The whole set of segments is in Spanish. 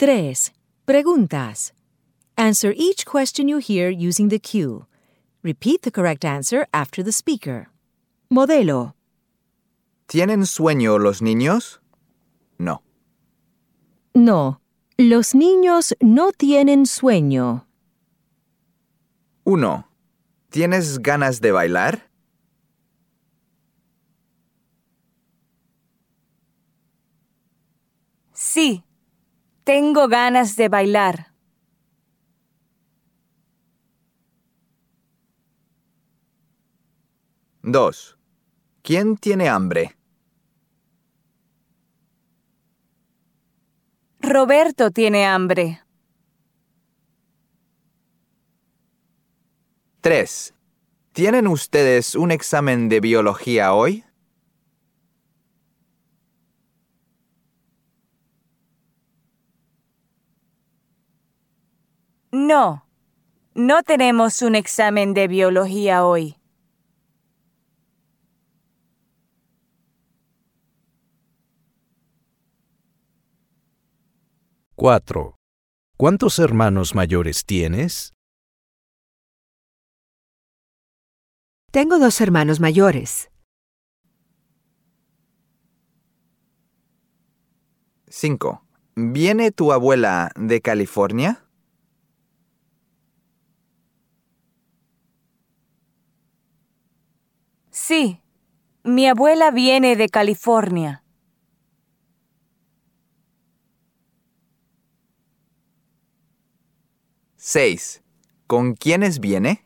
3. Preguntas. Answer each question you hear using the cue. Repeat the correct answer after the speaker. Modelo. ¿Tienen sueño los niños? No. No, los niños no tienen sueño. 1. ¿Tienes ganas de bailar? Sí, tengo ganas de bailar. 2. ¿Quién tiene hambre? Roberto tiene hambre. 3. ¿Tienen ustedes un examen de biología hoy? No, no tenemos un examen de biología hoy. 4. ¿Cuántos hermanos mayores tienes? Tengo 2 hermanos mayores. 5. ¿Viene tu abuela de California? Sí, mi abuela viene de California. 6. ¿Con quiénes viene?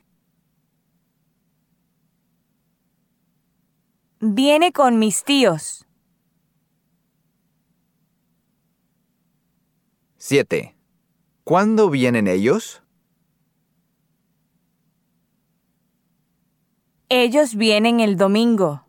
Viene con mis tíos. 7. ¿Cuándo vienen ellos? Ellos vienen el domingo.